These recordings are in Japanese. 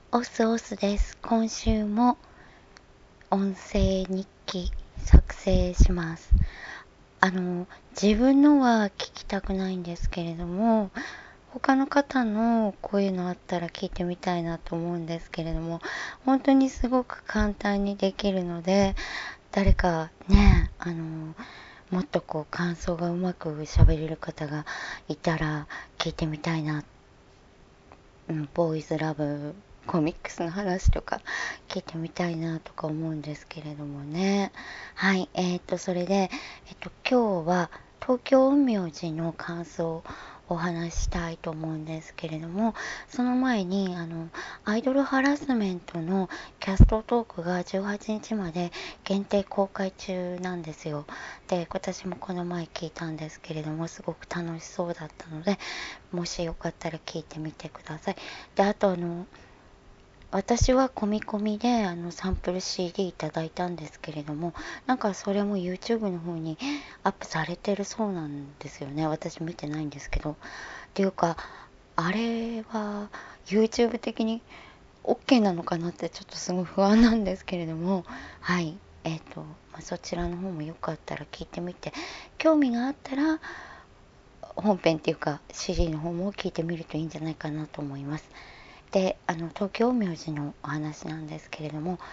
オスオスです。今週も音声日記作成します。自分のは聞きたくないんですけれども、他の方のこういうのあったら聞いてみたいなと思うんですけれども、本当にすごく簡単にできるので、誰かね、もっとこう感想がうまく喋れる方がいたら聞いてみたいな。ボーイズラブコミックスの話とか聞いてみたいなとか思うんですけれどもね。はい、それで、今日は東京陰陽師の感想をお話ししたいと思うんですけれども、その前にアイドルハラスメントのキャストトークが18日まで限定公開中なんですよ。で、私もこの前聞いたんですけれども、すごく楽しそうだったので、もしよかったら聞いてみてください。で、あと私は込み込みでサンプル CD いただいたんですけれども、なんかそれも YouTube の方にアップされてるそうなんですよね。私見てないんですけど。っていうか、あれは YouTube 的に OK なのかなってちょっとすごい不安なんですけれども、はい。そちらの方もよかったら聞いてみて、興味があったら本編っていうか CD の方も聞いてみるといいんじゃないかなと思います。で、東京明治のお話なんですけれども、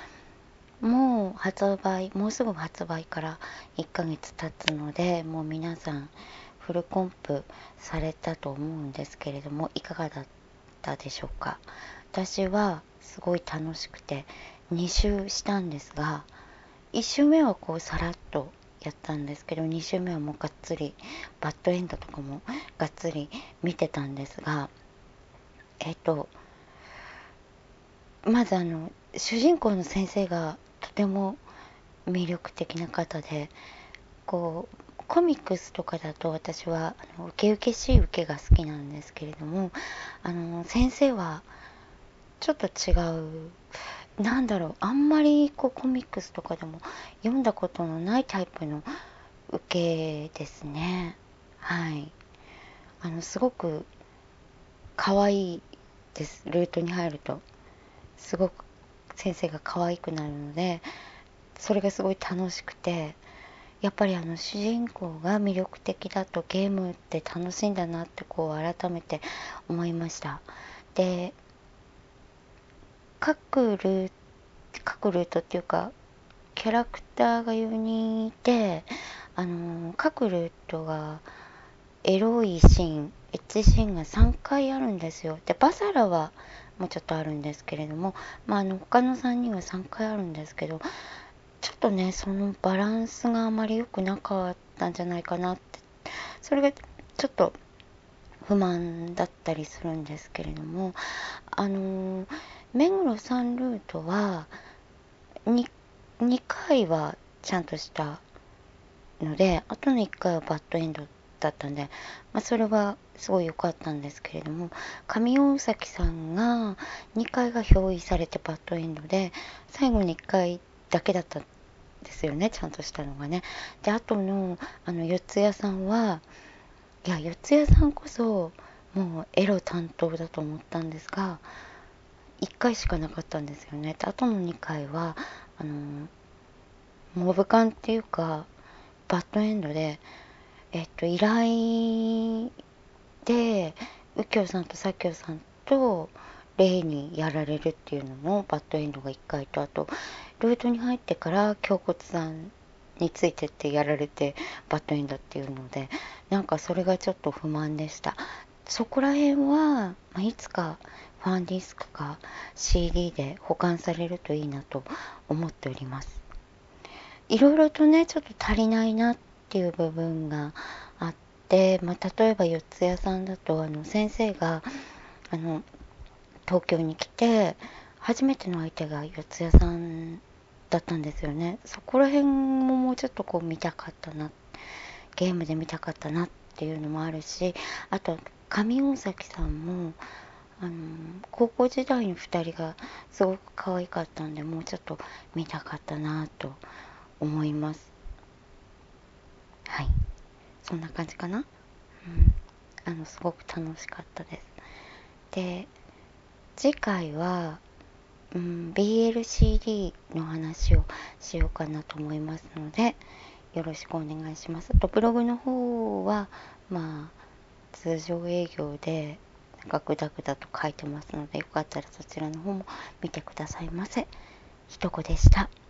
もうすぐ発売から1ヶ月経つので、もう皆さんフルコンプされたと思うんですけれども、いかがだったでしょうか。私はすごい楽しくて2周したんですが、1周目はこうさらっとやったんですけど、2周目はもうがっつりバッドエンドとかもがっつり見てたんですが、えっとまず主人公の先生がとても魅力的な方で、こうコミックスとかだと私は受け受けしい受けが好きなんですけれども、先生はちょっと違う、なんだろう、あんまりこうコミックスとかでも読んだことのないタイプの受けですね。はい。すごく可愛いです。ルートに入るとすごく先生が可愛くなるので、それがすごい楽しくて、やっぱり主人公が魅力的だとゲームって楽しいんだなってこう改めて思いました。で、各ルー各ルートっていうかキャラクターが4人いて、各ルートがエロいシーン、エッチシーンが3回あるんですよ。で、バサラはもうちょっとあるんですけれども、他の3人は3回あるんですけど、ちょっとね、そのバランスがあまり良くなかったんじゃないかなって、それがちょっと不満だったりするんですけれども、あのー目黒さんルートは2回はちゃんとしたので、あとの1回はバッドエンドだったんで、それはすごい良かったんですけれども、上大崎さんが2回が表示されてバッドエンドで、最後に1回だけだったんですよね、ちゃんとしたのがね。で、あとの四谷さんは、いや、四谷さんこそもうエロ担当だと思ったんですが、1回しかなかったんですよね。で、あとの2回はあのモブカンっていうかバッドエンドで、依頼で右京さんと左京さんとレイにやられるっていうののバッドエンドが1回と、あとルートに入ってから京骨さんについてってやられてバッドエンドっていうので、なんかそれがちょっと不満でした。そこら辺は、いつかファンディスクか CD で保管されるといいなと思っております。いろいろとね、ちょっと足りないなっていう部分があって、例えば四谷さんだと先生があの東京に来て初めての相手が四谷さんだったんですよね。そこら辺ももうちょっとこう見たかったな、ゲームで見たかったなっていうのもあるし、あと上大崎さんもあの高校時代の2人がすごく可愛かったんで、もうちょっと見たかったなと思います。はい、そんな感じかな。すごく楽しかったです。で、次回は BLCD の話をしようかなと思いますので、よろしくお願いします。とブログの方は通常営業でグダグダと書いてますので、よかったらそちらの方も見てくださいませ。ひとこでした。